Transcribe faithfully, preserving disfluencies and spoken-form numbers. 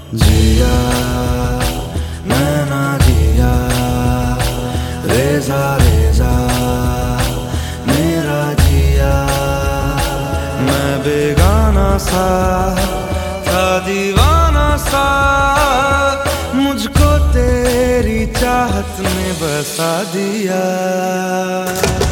जिया मैं ना जिया, रेजा रेजा मेरा जिया। मैं बेगाना सा था, दीवाना सा, मुझको तेरी चाहत ने बसा दिया।